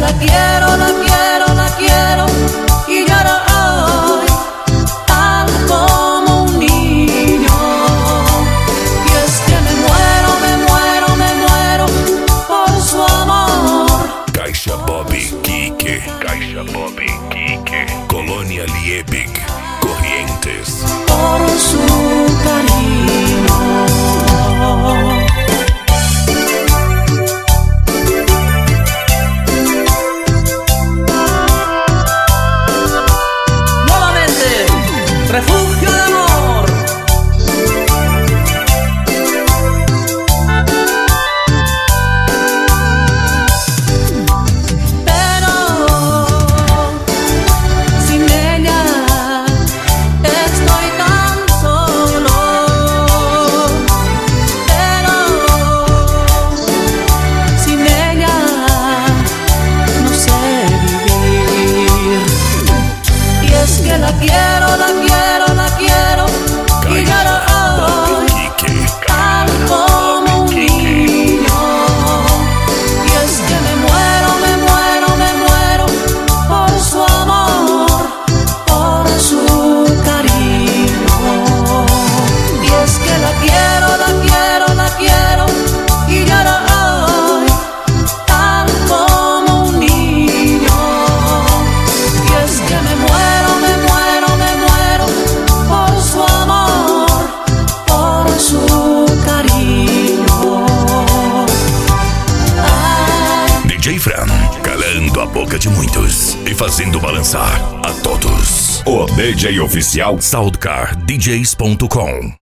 la quiero, la quiero, la quiero y lloro hoy tal como un niño. Y es que me muero, me muero, me muero por su amor. Caixa Bobby Quique, Caixa Bobby Quique, Colônia Liebig, Corrientes. Por su cariño. Refugio de amor. Pero sin ella estoy tan solo. Pero sin ella no sé vivir. Y es que la quiero, la quiero, la quiero y lloro hoy tal como un niño. Y es que me muero, me muero, me muero por su amor, por su cariño. Y es que la quiero, la quiero, la quiero y lloro hoy tal como un niño. Y es que me muero, me muero, me muero por su amor, por su cariño. Ai. DJ Fran, calando a boca de muitos e fazendo balançar a todos. O DJ oficial SoundcarDJs.com.